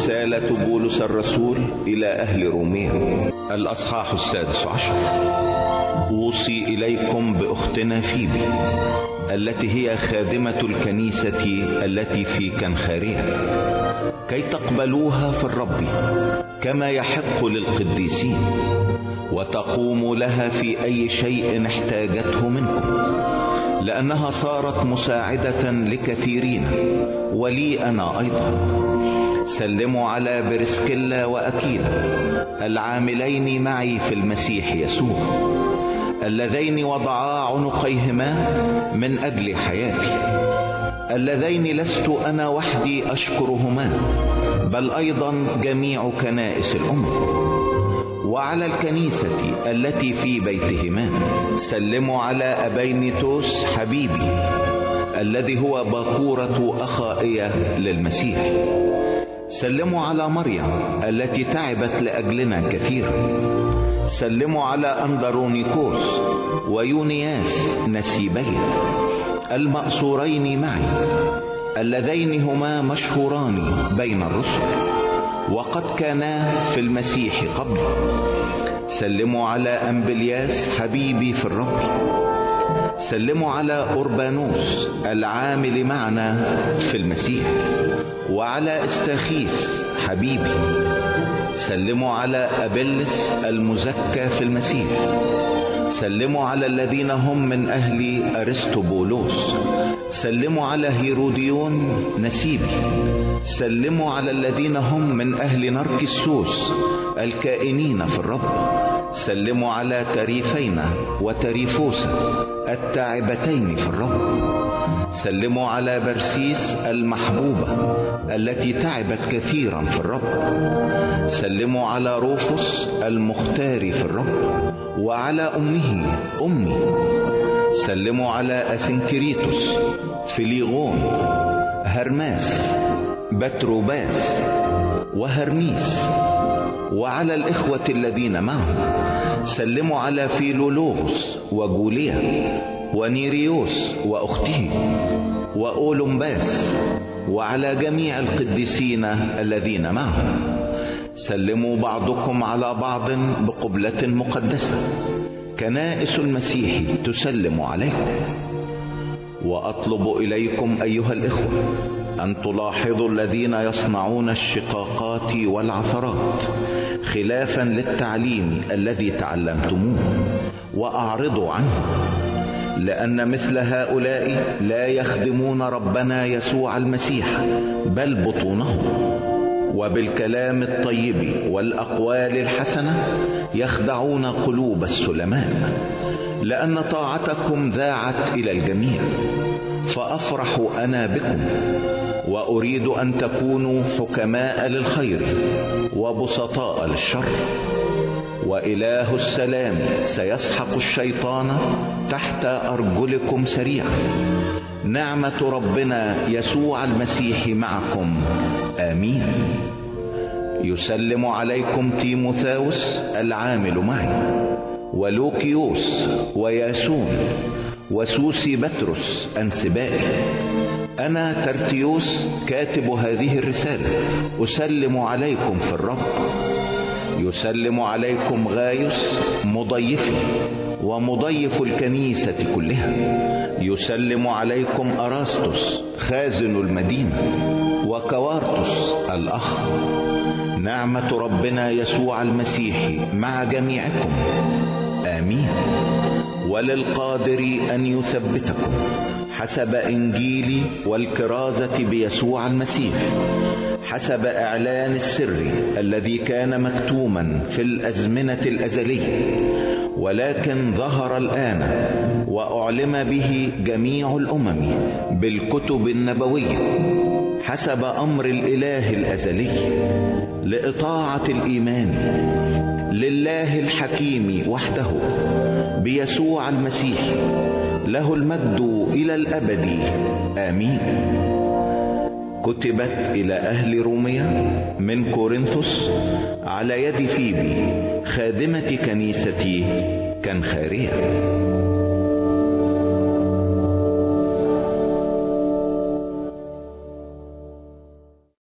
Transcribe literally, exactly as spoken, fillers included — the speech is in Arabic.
رسالة بولس الرسول إلى أهل روميا، الأصحاح السادس عشر. أوصي إليكم بأختنا فيبي التي هي خادمة الكنيسة التي في كنخارية، كي تقبلوها في الرب كما يحق للقديسين، وتقوموا لها في أي شيء احتاجته منكم، لأنها صارت مساعدة لكثيرين ولي أنا أيضا. سلموا على برسكيلا وأكيلا العاملين معي في المسيح يسوع، اللذين وضعا عنقيهما من أجل حياتي، اللذين لست أنا وحدي أشكرهما بل أيضا جميع كنائس الأمة. وعلى الكنيسة التي في بيتهما سلموا على أبينيتوس حبيبي الذي هو باكورة أخائية للمسيح. سلموا على مريم التي تعبت لأجلنا كثيرا. سلموا على أندرونيكوس ويونياس نسيبي المأسورين معي، اللذين هما مشهوران بين الرسل وقد كانا في المسيح قبل. سلموا على أمبلياس حبيبي في الرب. سلموا على أوربانوس العامل معنا في المسيح، وعلى استاخيس حبيبي. سلموا على أبلس المزكى في المسيح. سلموا على الذين هم من أهل أرسطبولوس. سلموا على هيروديون نسيبي. سلموا على الذين هم من أهل نركسوس الكائنين في الرب. سلموا على تريفينا وتريفوسا التاعبتين في الرب. سلموا على برسيس المحبوبة التي تعبت كثيرا في الرب. سلموا على روفوس المختار في الرب وعلى أمه أمي. سلموا على أسنكريتوس، فيليغون، هرماس، بتروباس وهرميس، وعلى الإخوة الذين معهم. سلموا على فيلولوغوس وجوليا ونيريوس وأخته وأولمباس، وعلى جميع القديسين الذين معهم. سلموا بعضكم على بعض بقبلة مقدسة. كنائس المسيح تسلم عليكم. وأطلب إليكم أيها الإخوة أن تلاحظوا الذين يصنعون الشقاقات والعثرات خلافا للتعليم الذي تعلمتموه، وأعرضوا عنه، لأن مثل هؤلاء لا يخدمون ربنا يسوع المسيح بل بطونهم، وبالكلام الطيب والأقوال الحسنة يخدعون قلوب السلماء. لأن طاعتكم ذاعت إلى الجميع، فأفرح أنا بكم، وأريد أن تكونوا حكماء للخير وبسطاء للشر. وإله السلام سيسحق الشيطان تحت أرجلكم سريعا. نعمة ربنا يسوع المسيح معكم، آمين. يسلم عليكم تيموثاوس العامل معي، ولوكيوس وياسون وسوسي بطرس أنسبائي. أنا ترتيوس كاتب هذه الرسالة أسلم عليكم في الرب. يسلم عليكم غايوس مضيفي ومضيف الكنيسة كلها. يسلم عليكم أراستوس خازن المدينة وكوارتوس الأخ. نعمة ربنا يسوع المسيح مع جميعكم، آمين. وللقادر أن يثبتكم حسب إنجيلي والكرازة بيسوع المسيح، حسب إعلان السر الذي كان مكتوما في الأزمنة الأزلية، ولكن ظهر الآن وأعلم به جميع الأمم بالكتب النبوية، حسب أمر الإله الأزلي، لإطاعة الإيمان لله الحكيم وحده بيسوع المسيح، له المجد إلى الأبد، آمين. كتبت إلى أهل روميا من كورنثوس على يد فيبي خادمة كنيسة كنخارية.